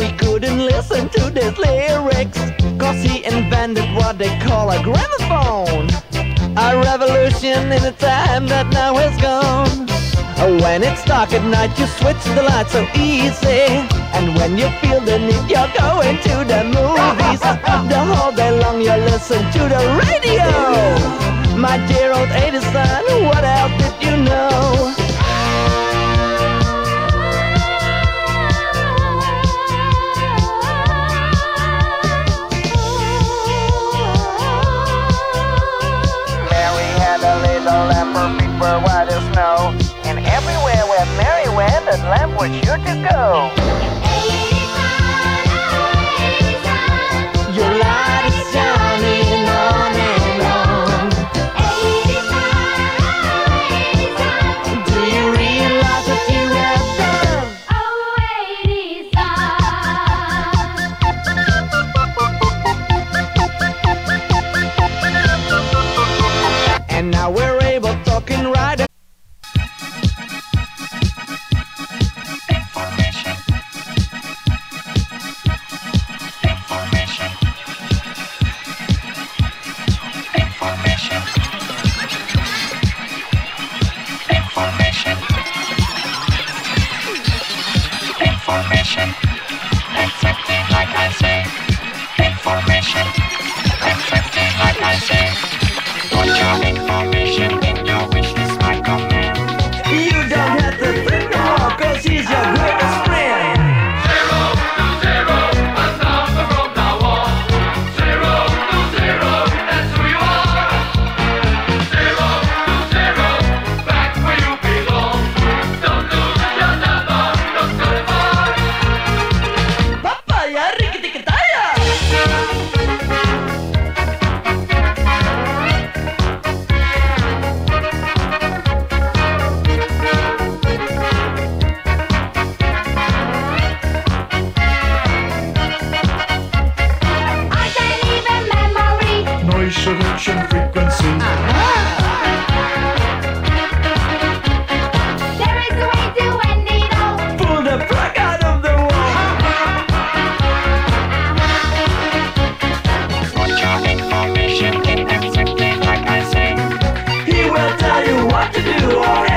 we couldn't listen to these lyrics, 'cause he invented what they call a gramophone. A revolution in a time that now is gone. When it's dark at night you switch the light so easy, and when you feel the need you're going to the movies. The whole day long you listen to the radio. My dear old 80s son, what else did you know? Mary had a little lamp, her feet were white as snow, and everywhere where Mary went, that lamp was sure to go. Your light is shining on and on. Do you realize what you have done? And now we're able talking right. Information, exactly like I say. Information, exactly like I say. Put your information in your wish list, my command. You don't have to think no more, 'cause he's your greatest friend. 0 to 0, a number from now on. 0 to 0, that's who you are. 0 to 0, back where you belong. Don't lose your number, don't go far. Papaya, rikki-tikki-taya. I can even memory. Noise reduction frequency. There is a way to end it all. Pull the plug out of the wall. Put your information in exactly like I say. He will tell you what to do or